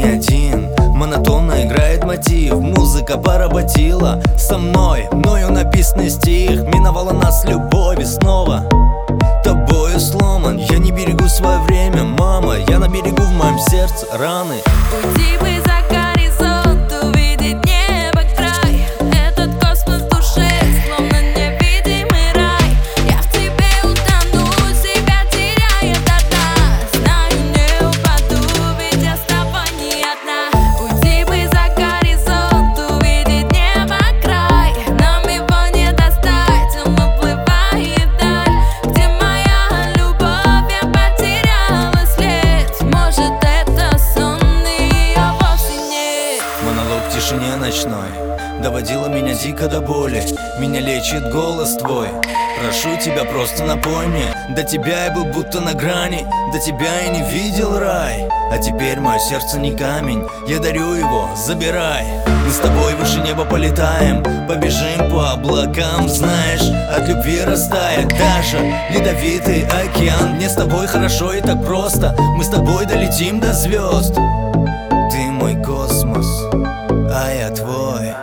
не один. Монотонно играет мотив, музыка поработила со мной, мною написанный стих. Миновала нас любовь и снова тобою сломан. Я не берегу свое время, мама, я на берегу, в моем сердце раны. Уйди бы за горизонт, увидеть небо край. Этот космос в душе, словно невидимый рай. Я в тебе утону, себя теряя до дна. Знаю, не упаду, ведь я с тобой не одна. Уйди бы за горизонт, увидеть небо край. Нам его не достать, он уплывает вдаль. Где моя любовь, я потеряла след. Может, это сон, и ее вовсе нет. Монолог в тишине ночной доводила меня дико до боли. Меня лечит голос твой. Прошу тебя, просто напой мне. До тебя я был будто на грани, до тебя я не видел рай. А теперь мое сердце не камень, я дарю его, забирай. Мы с тобой выше неба полетаем, побежим по облакам. Знаешь, от любви растает даже ледовитый океан. Мне с тобой хорошо и так просто, мы с тобой долетим до звезд. Ты мой космос, а я твой.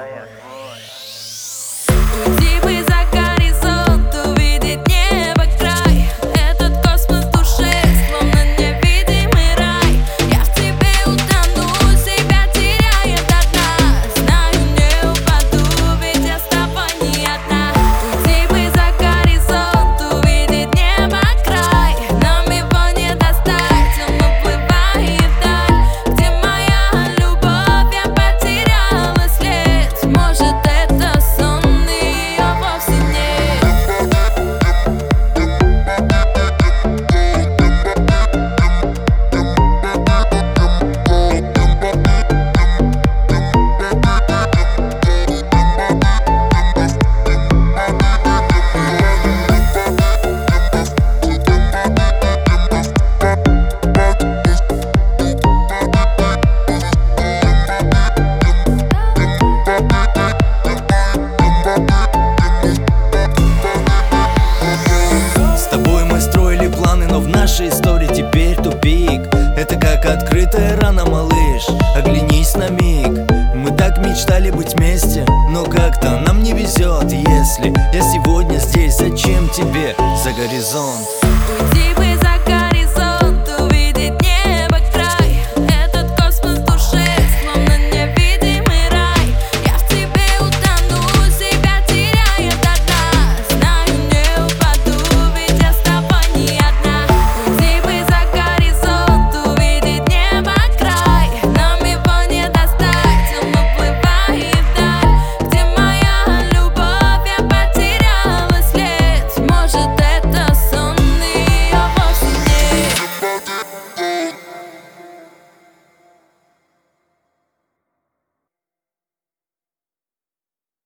Уйди бы за горизонт, увидеть небо край. Этот космос в душе, словно невидимый рай. Я в тебе утону, себя теряя до дна. Знаю, не упаду, ведь я с тобой не одна. Уйди бы за горизонт, увидеть небо край. Нам его не достать, он уплывает вдаль. Где моя любовь, я потеряла след. Может, это сон, и ее вовсе нет. С тобой мы строили планы, но в нашей истории теперь тупик. Это как открытая рана, малыш, оглянись на миг. Мы так мечтали быть вместе, но как-то нам не везет. Если я сегодня здесь, зачем тебе за горизонт? Уйди бы